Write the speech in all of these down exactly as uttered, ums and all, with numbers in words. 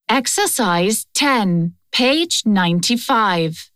Exercise ten, page ninety-five.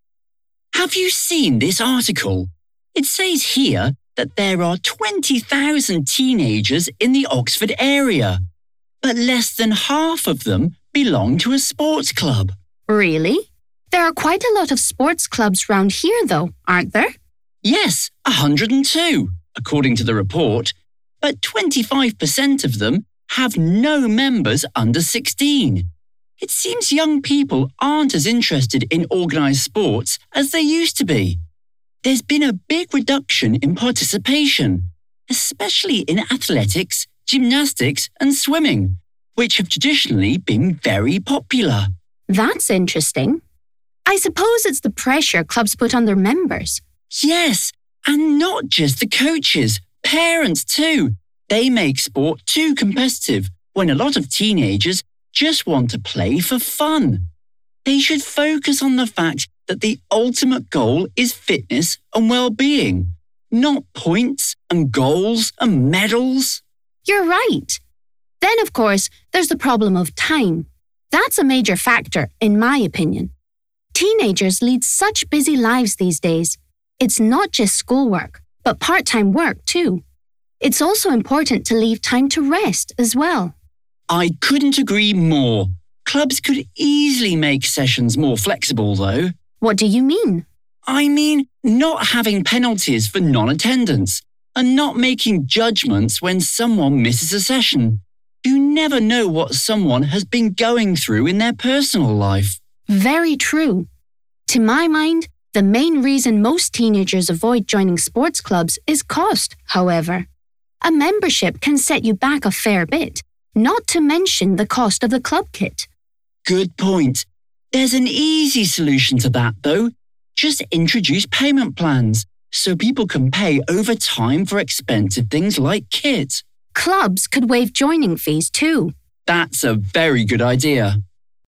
Have you seen this article? It says here that there are twenty thousand teenagers in the Oxford area, but less than half of them belong to a sports club. Really? There are quite a lot of sports clubs round here though, aren't there? Yes, one hundred and two, according to the report, but twenty-five percent of them have no members under sixteen. It seems young people aren't as interested in organised sports as they used to be. There's been a big reduction in participation, especially in athletics, gymnastics and swimming, which have traditionally been very popular. That's interesting. I suppose it's the pressure clubs put on their members. Yes, and not just the coaches, parents too. They make sport too competitive when a lot of teenagers just want to play for fun. They should focus on the fact that the ultimate goal is fitness and well-being, not points and goals and medals. You're right. Then, of course, there's the problem of time. That's a major factor, in my opinion. Teenagers lead such busy lives these days. It's not just schoolwork, but part-time work too. It's also important to leave time to rest as well. I couldn't agree more. Clubs could easily make sessions more flexible, though. What do you mean? I mean, not having penalties for non-attendance and not making judgments when someone misses a session. You never know what someone has been going through in their personal life. Very true. To my mind, the main reason most teenagers avoid joining sports clubs is cost, however. A membership can set you back a fair bit, not to mention the cost of the club kit. Good point. There's an easy solution to that, though. Just introduce payment plans so people can pay over time for expensive things like kit. Clubs could waive joining fees too. That's a very good idea.